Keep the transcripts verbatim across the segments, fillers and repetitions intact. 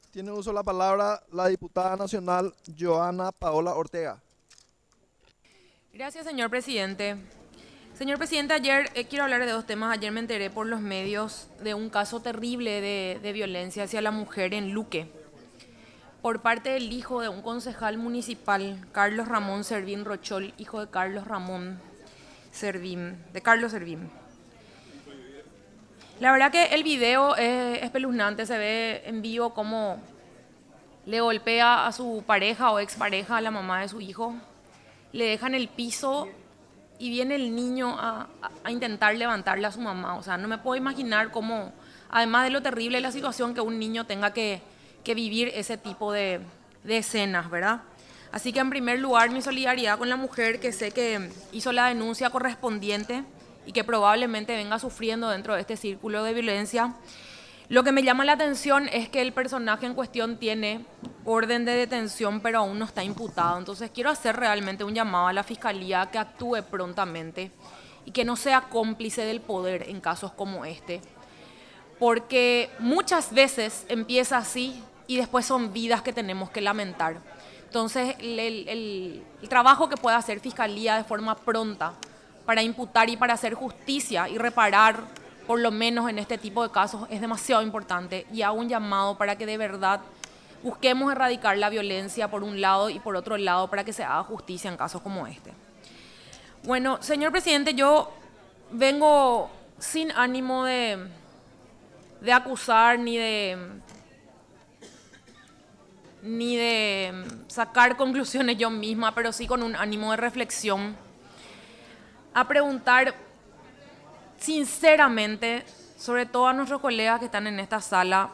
Tiene uso la palabra la diputada nacional Joana Paola Ortega. Gracias, señor presidente. Señor presidente, ayer eh, quiero hablar de dos temas. Ayer me enteré por los medios de un caso terrible de, de violencia hacia la mujer en Luque, por parte del hijo de un concejal municipal, Carlos Ramón Servín Rochol, hijo de Carlos Ramón Servín, de Carlos Servín. La verdad que el video es espeluznante, se ve en vivo cómo le golpea a su pareja o expareja, a la mamá de su hijo, le deja en el piso y viene el niño a, a intentar levantarle a su mamá. O sea, no me puedo imaginar cómo, además de lo terrible de la situación, que un niño tenga que, que vivir ese tipo de, de escenas, ¿verdad? Así que en primer lugar mi solidaridad con la mujer que sé que hizo la denuncia correspondiente y que probablemente venga sufriendo dentro de este círculo de violencia. Lo que me llama la atención es que el personaje en cuestión tiene orden de detención, pero aún no está imputado. Entonces quiero hacer realmente un llamado a la Fiscalía que actúe prontamente y que no sea cómplice del poder en casos como este. Porque muchas veces empieza así y después son vidas que tenemos que lamentar. Entonces el, el, el trabajo que pueda hacer Fiscalía de forma pronta para imputar y para hacer justicia y reparar, por lo menos en este tipo de casos, es demasiado importante, y hago un llamado para que de verdad busquemos erradicar la violencia por un lado y por otro lado para que se haga justicia en casos como este. Bueno, señor presidente, yo vengo sin ánimo de, de acusar ni de, ni de sacar conclusiones yo misma, pero sí con un ánimo de reflexión, a preguntar sinceramente, sobre todo a nuestros colegas que están en esta sala,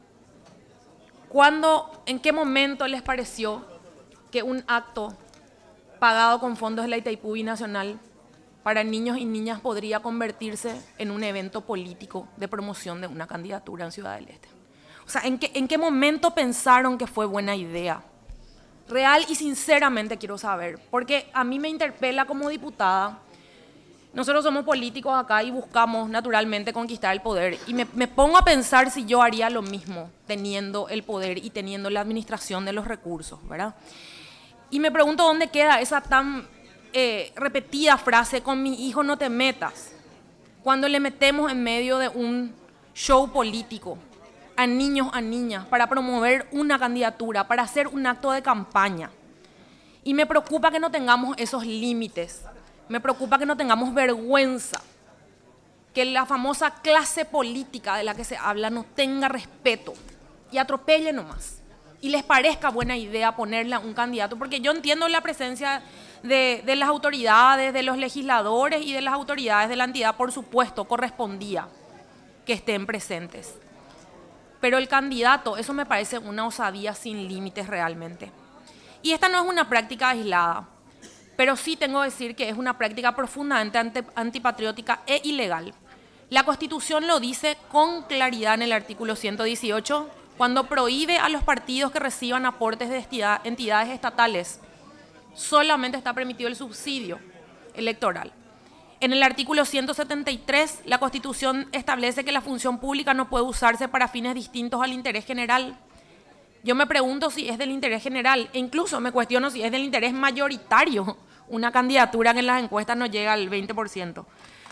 ¿cuándo, en qué momento les pareció que un acto pagado con fondos de la Itaipú Binacional para niños y niñas podría convertirse en un evento político de promoción de una candidatura en Ciudad del Este? O sea, ¿en qué, en qué momento pensaron que fue buena idea? Real y sinceramente quiero saber, porque a mí me interpela como diputada. Nosotros somos políticos acá y buscamos naturalmente conquistar el poder. Y me, me pongo a pensar si yo haría lo mismo teniendo el poder y teniendo la administración de los recursos, ¿verdad? Y me pregunto dónde queda esa tan eh, repetida frase, con mi hijo no te metas, cuando le metemos en medio de un show político a niños, a niñas, para promover una candidatura, para hacer un acto de campaña. Y me preocupa que no tengamos esos límites. Me preocupa que no tengamos vergüenza, que la famosa clase política de la que se habla no tenga respeto y atropelle nomás. Y les parezca buena idea ponerle a un candidato, porque yo entiendo la presencia de, de las autoridades, de los legisladores y de las autoridades de la entidad, por supuesto, correspondía que estén presentes. Pero el candidato, eso me parece una osadía sin límites realmente. Y esta no es una práctica aislada. Pero sí tengo que decir que es una práctica profundamente antipatriótica e ilegal. La Constitución lo dice con claridad en el artículo ciento dieciocho, cuando prohíbe a los partidos que reciban aportes de entidades estatales. Solamente está permitido el subsidio electoral. En el artículo ciento setenta y tres, la Constitución establece que la función pública no puede usarse para fines distintos al interés general. Yo me pregunto si es del interés general, e incluso me cuestiono si es del interés mayoritario una candidatura que en las encuestas no llega al veinte por ciento.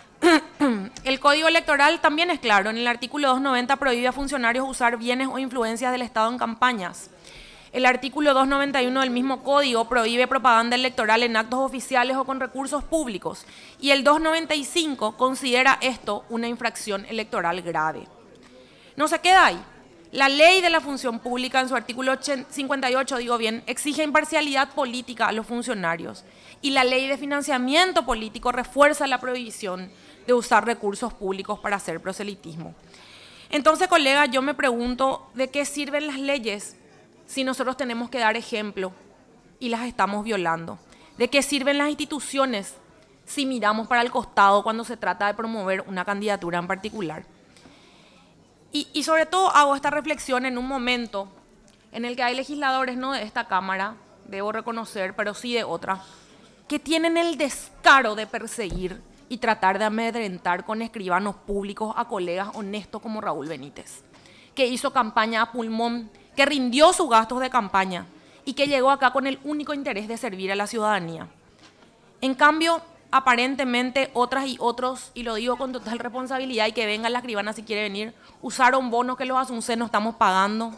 El Código Electoral también es claro. En el artículo doscientos noventa prohíbe a funcionarios usar bienes o influencias del Estado en campañas. El artículo doscientos noventa y uno del mismo código prohíbe propaganda electoral en actos oficiales o con recursos públicos. Y el doscientos noventa y cinco considera esto una infracción electoral grave. No se queda ahí. La ley de la función pública, en su artículo cincuenta y ocho, digo bien, exige imparcialidad política a los funcionarios. Y la ley de financiamiento político refuerza la prohibición de usar recursos públicos para hacer proselitismo. Entonces, colega, yo me pregunto, ¿de qué sirven las leyes si nosotros tenemos que dar ejemplo y las estamos violando? ¿De qué sirven las instituciones si miramos para el costado cuando se trata de promover una candidatura en particular? Y, y sobre todo hago esta reflexión en un momento en el que hay legisladores, no de esta Cámara, debo reconocer, pero sí de otra, que tienen el descaro de perseguir y tratar de amedrentar con escribanos públicos a colegas honestos como Raúl Benítez, que hizo campaña a pulmón, que rindió sus gastos de campaña y que llegó acá con el único interés de servir a la ciudadanía. En cambio, aparentemente otras y otros, y lo digo con total responsabilidad, y que venga la escribana si quiere venir, usaron bonos que los asuncenos estamos pagando.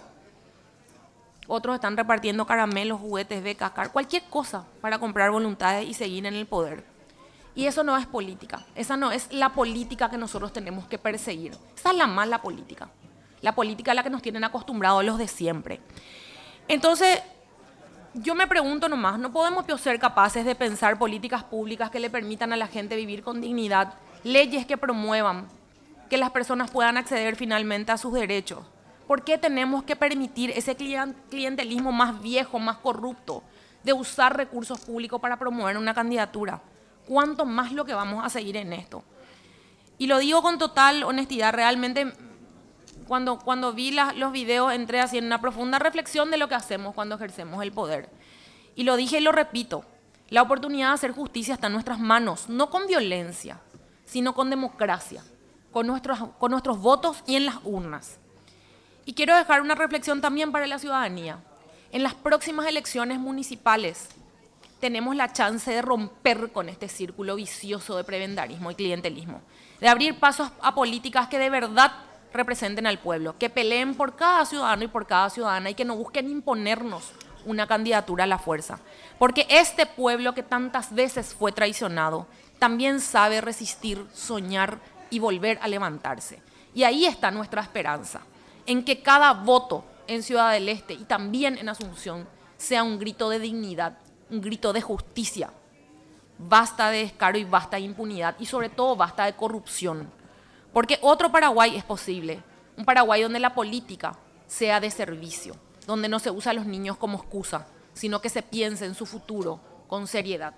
Otros están repartiendo caramelos, juguetes, becas, car cualquier cosa para comprar voluntades y seguir en el poder. Y eso no es política. Esa no es la política que nosotros tenemos que perseguir. Esa es la mala política. La política a la que nos tienen acostumbrados los de siempre. Entonces, yo me pregunto nomás, ¿no podemos ser capaces de pensar políticas públicas que le permitan a la gente vivir con dignidad, leyes que promuevan que las personas puedan acceder finalmente a sus derechos? ¿Por qué tenemos que permitir ese clientelismo más viejo, más corrupto, de usar recursos públicos para promover una candidatura? ¿Cuánto más lo que vamos a seguir en esto? Y lo digo con total honestidad, realmente cuando, cuando vi la, los videos entré así en una profunda reflexión de lo que hacemos cuando ejercemos el poder. Y lo dije y lo repito, la oportunidad de hacer justicia está en nuestras manos, no con violencia, sino con democracia, con nuestros, con nuestros votos y en las urnas. Y quiero dejar una reflexión también para la ciudadanía. En las próximas elecciones municipales tenemos la chance de romper con este círculo vicioso de prebendarismo y clientelismo, de abrir pasos a políticas que de verdad representen al pueblo, que peleen por cada ciudadano y por cada ciudadana y que no busquen imponernos una candidatura a la fuerza. Porque este pueblo que tantas veces fue traicionado también sabe resistir, soñar y volver a levantarse. Y ahí está nuestra esperanza, en que cada voto en Ciudad del Este y también en Asunción sea un grito de dignidad, un grito de justicia. Basta de descaro y basta de impunidad y sobre todo basta de corrupción. Porque otro Paraguay es posible, un Paraguay donde la política sea de servicio, donde no se usa a los niños como excusa, sino que se piense en su futuro con seriedad.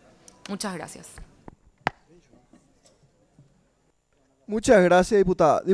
Muchas gracias. Muchas gracias, diputada.